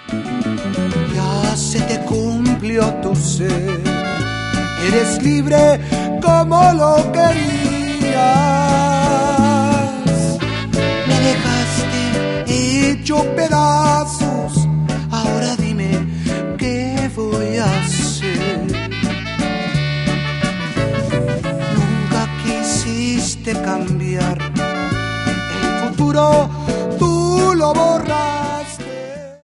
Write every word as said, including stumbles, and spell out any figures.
Ya se te cumplió tu ser, eres libre como lo querías. Me dejaste hecho pedazos, ahora dime qué voy a hacer. Nunca quisiste cambiar